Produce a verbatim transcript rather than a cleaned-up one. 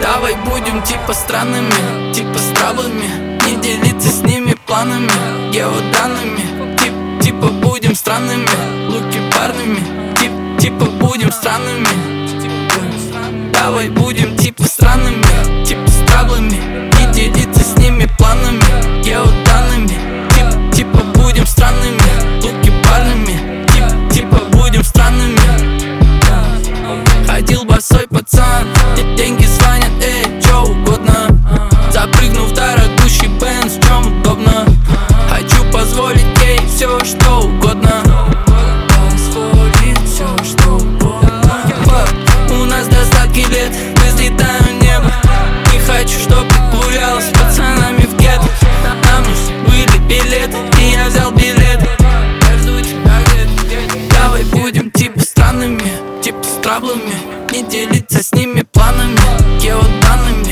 Давай будем типа странными, типа с траблами, не делиться с ними планами, геоданными. Тип, типа будем странными, луки парными. Тип, типа будем странными. Давай будем типа странными, типа с траблами, не делиться с ними планами, геоданными. Тип, типа будем странными, луки парными. Тип, типа будем странными. Ходил босой пацан, деньги звонят, эй, чё угодно. Запрыгну в дорогущий Бенз, в чем удобно. Хочу позволить ей все, что угодно. Позволить все, что угодно. У нас достатки лет, взлетаю в небо. Не хочу, чтоб ты гуляла с пацанами в гетто. Нам нужны были билеты, и я взял билеты. Я жду тебя где-то. Давай будем типа странными, типа с траблами, не делиться с ними планами, геоданными.